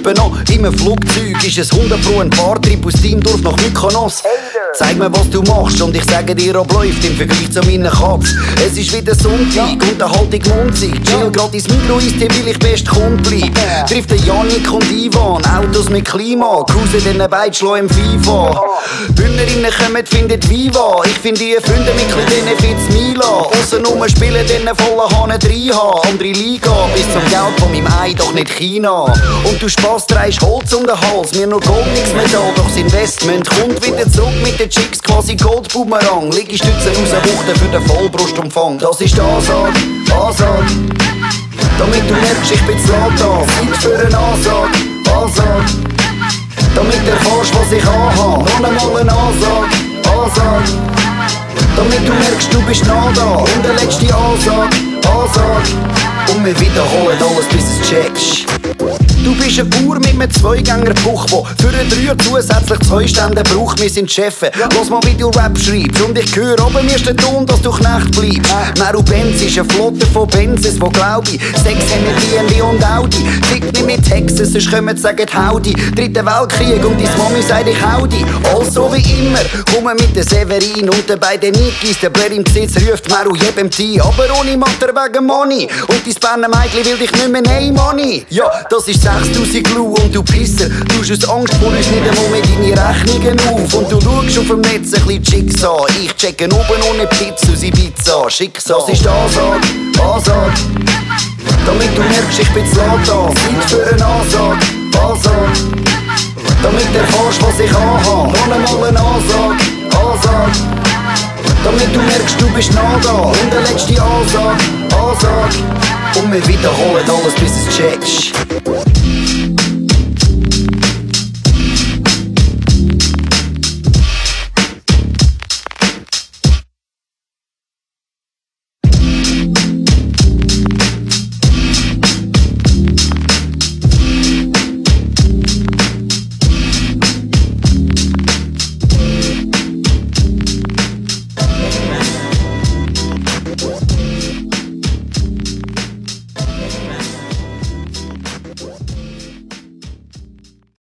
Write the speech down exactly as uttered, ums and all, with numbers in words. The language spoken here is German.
bin noch im Flugzeug, ist es hundert Pro ein Fahrtrip aus deinem Dorf nach Mykonos. Zeig mir, was du machst und ich sage dir, ob läuft im Vergleich zu meiner Katz. Es ist wieder Sonntag, Unterhaltung munzig. Chill grad ins Mikro, ist dir, will ich best Kund bleib. Trifft den Janik und Ivan, Autos mit Klima, cruisen den beiden, schlagen im FIFA. Bündnerinnen kommen, findet Viva. Ich find die Freunde mit denen Fitz Mila. Aussenrum spielen, denen vollen Hahn drei haben. Andere Liga, bis zum Geld von meinem Ei, doch nicht China. Und du Spaß dreist Holz um den Hals, mir nur Gold, nix Metall, doch das Investment kommt wieder zurück mit den Chicks, quasi Goldbumerang. Liegestützen rauswuchten für den Vollbrustumfang. Das ist die Ansage, Ansage. Damit du merkst, ich bin zu laut da. Zeit für eine Ansage, Ansage. Damit du erfährst, was ich anhab. Noch einmal eine Ansage, Ansage. Damit du merkst, du bist nah da. Und der letzte Ansage, Ansage. Und wir wiederholen alles, bis es checkst. Du bist ein Bauer mit einem Zweigängerbuch, der für einen Dreier zusätzlich zwei Stände braucht. Wir sind Chefs. Lass mal, wie du Rap schreibst. Und ich höre aber mir ist der Ton, dass du Knecht bleibst. Meru Benz ist eine Flotte von Benzes, wo glaub ich Sex haben mit B M W und Audi. Fick nicht mit Texas, sonst kommen sie sagen Howdy. Dritter Weltkrieg und deine Mami sagt ich Howdy. Also wie immer, kommen mit der Severin und den beiden Nikis. Der Blair im Besitz ruft Meru jedem Tee. Aber ohne Matter wegen Money. Und dein Berner Mädchen will dich nicht mehr nehmen, Money. Ja, das ist sechstausend Glu und du Pisser. Du hast aus Angst vor uns nicht einmal mit deine Rechnungen auf. Und du schaust auf dem Netz ein bisschen Chicks an. Ich checke oben ohne Pizza aus Ibiza. Schicksal. Das ist die Ansage, Ansage. Damit du merkst, ich bin zu laut da. Zeit für eine Ansage, Ansage. Damit du erfährst, was ich anhab. Noch einmal eine Ansage, Ansage. Damit du merkst, du bist nah da. Und der letzte Ansage, Ansage. Und wir wiederholen alles, bis es checkst.